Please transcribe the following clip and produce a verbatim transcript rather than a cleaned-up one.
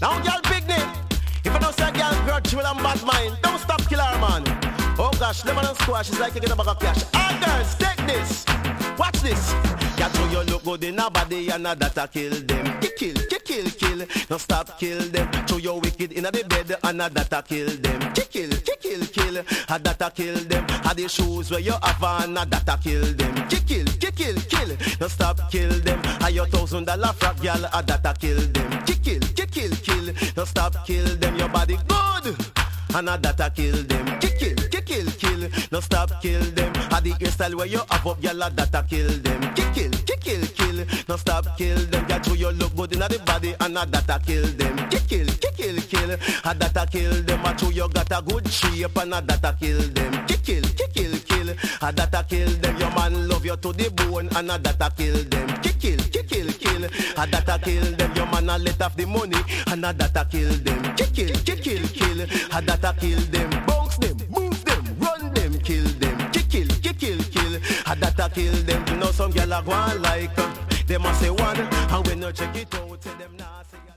Now girl big name. If you don't say girl virtual and bad mind, don't stop kill her man. Oh gosh, lemon and squash is like you get a bag of cash. All girls, take this. Watch this. Girl, so you look good in a body and a that a kill them. Kill, kill, kill, kill. Don't stop kill them. So you wicked in a the bed and a that a kill them. Kill, kill, kill, kill. A that a kill them. A the shoes where you have and a that a kill them. Kill, kill, kill, kill. Don't stop kill them. A your thousand dollar frack girl a that a kill them. Kill, kill, kill, kill. Don't stop kill them. Your body good. And a that a kill them. Kill, kill, kill, kill. No stop kill them. A the hairstyle where you have up, y'all a that a kill them. Kill, kill, kill, kill. No stop kill them. Girl, so you look good in the body and a that a kill them. Kill, kill, kill, kill. A that a kill them. A so you got a good shape and a that a kill them. Kill, kill, kill, kill. A that a kill them. Your man love you to the bone and a that a kill them. Kill, kill, kill, kill. A that a kill them. Your man a let off the money and a that a kill them. Kill, kill, kill, kill. A that a kill them. Bounce them, move them, run them, kill them. Kill, kill, kill, kill. A that a kill them. You know some gyal a go on like them. They must say one, and when you check it out, tell them nah say.